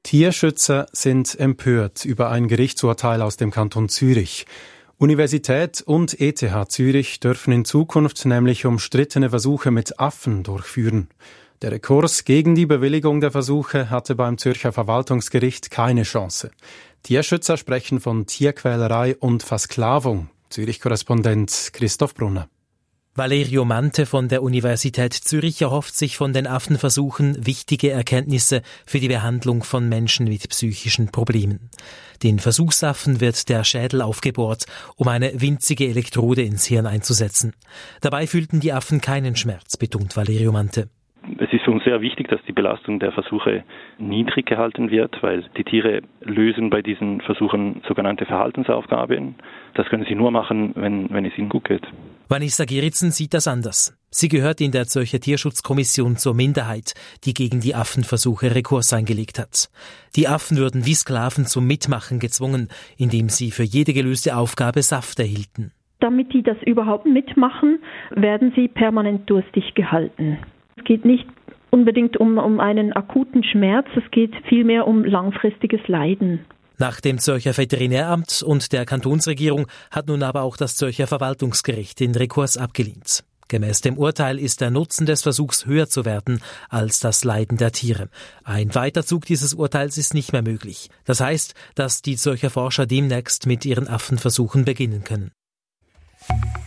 Tierschützer sind empört über ein Gerichtsurteil aus dem Kanton Zürich. Universität und ETH Zürich dürfen in Zukunft nämlich umstrittene Versuche mit Affen durchführen. Der Rekurs gegen die Bewilligung der Versuche hatte beim Zürcher Verwaltungsgericht keine Chance. Tierschützer sprechen von Tierquälerei und Versklavung. Zürich-Korrespondent Christoph Brunner. Valerio Mante von der Universität Zürich erhofft sich von den Affenversuchen wichtige Erkenntnisse für die Behandlung von Menschen mit psychischen Problemen. Den Versuchsaffen wird der Schädel aufgebohrt, um eine winzige Elektrode ins Hirn einzusetzen. Dabei fühlten die Affen keinen Schmerz, betont Valerio Mante. Es ist uns sehr wichtig, dass die Belastung der Versuche niedrig gehalten wird, weil die Tiere lösen bei diesen Versuchen sogenannte Verhaltensaufgaben. Das können sie nur machen, wenn es ihnen gut geht. Vanessa Geritzen sieht das anders. Sie gehört in der Zürcher Tierschutzkommission zur Minderheit, die gegen die Affenversuche Rekurs eingelegt hat. Die Affen würden wie Sklaven zum Mitmachen gezwungen, indem sie für jede gelöste Aufgabe Saft erhielten. Damit die das überhaupt mitmachen, werden sie permanent durstig gehalten. Es geht nicht unbedingt um einen akuten Schmerz, es geht vielmehr um langfristiges Leiden. Nach dem Zürcher Veterinäramt und der Kantonsregierung hat nun aber auch das Zürcher Verwaltungsgericht den Rekurs abgelehnt. Gemäß dem Urteil ist der Nutzen des Versuchs höher zu werten als das Leiden der Tiere. Ein Weiterzug dieses Urteils ist nicht mehr möglich. Das heißt, dass die Zürcher Forscher demnächst mit ihren Affenversuchen beginnen können.